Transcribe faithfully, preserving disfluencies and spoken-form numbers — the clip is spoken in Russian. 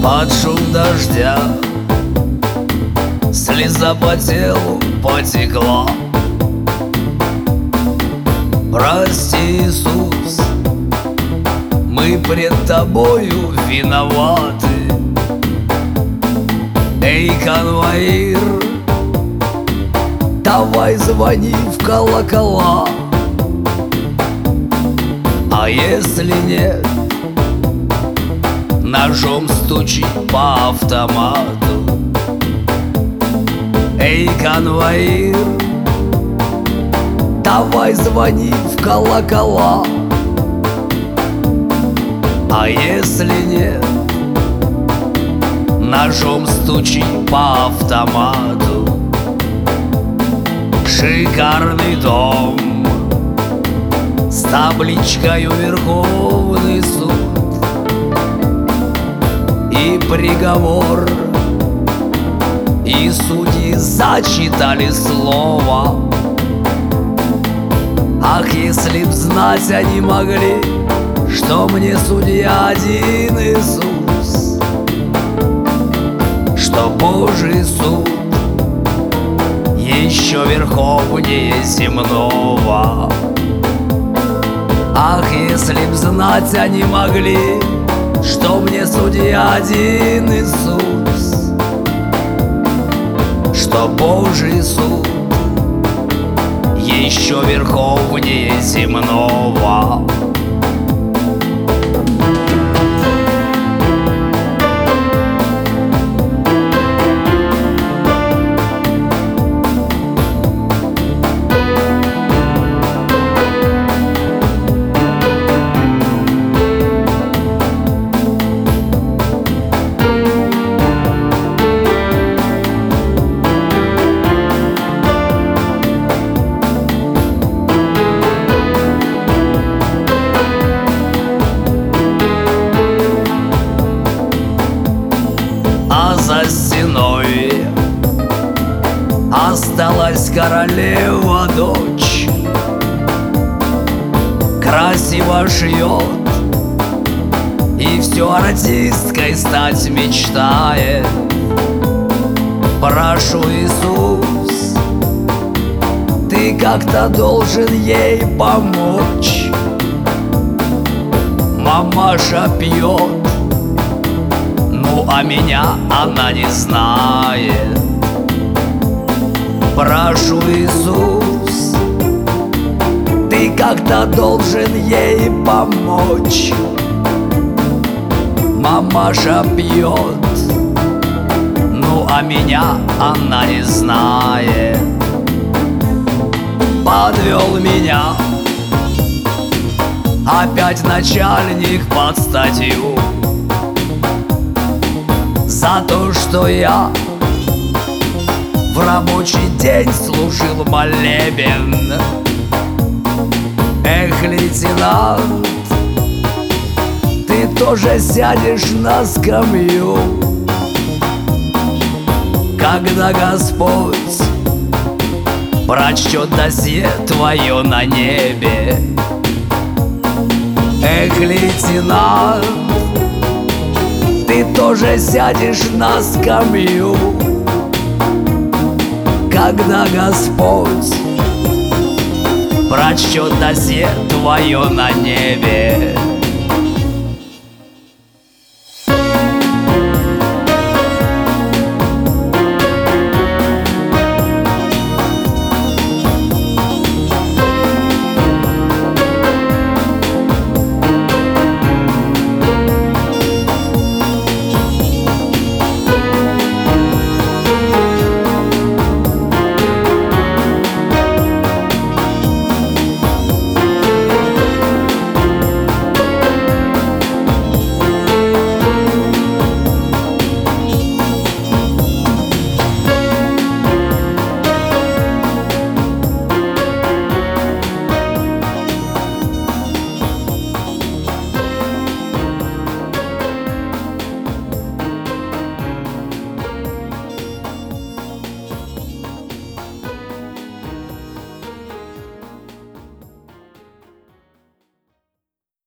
под шум дождя слеза по телу потекла. Прости, Иисус, мы пред Тобою виноваты. Эй, конвоир, давай звони в колокола. А если нет, ножом стучи по автомату. Эй, конвоир, давай звони в колокола. А если нет, ножом стучи по автомату. Шикарный дом с табличкою «Верховный суд» и приговор, и судьи зачитали слово. Ах, если б знать они могли, что мне судья один Иисус, что Божий суд еще верховнее земного. Ах, если б знать они могли, что мне судья один Иисус, что Божий суд еще верховнее земного. А за стеной осталась королева дочь, красиво шьет и все артисткой стать мечтает. Прошу, Иисус, ты как-то должен ей помочь. Мамаша пьет, ну а меня она не знает. Прошу, Иисус, ты как-то должен ей помочь. Мамаша пьет, ну а меня она не знает. Подвел меня опять начальник под статью за то, что я в рабочий день служил молебен. Эх, лейтенант, ты тоже сядешь на скамью, когда Господь прочтет досье твое на небе. Эх, лейтенант, ты тоже сядешь на скамью, когда Господь прочтет досье твое на небе.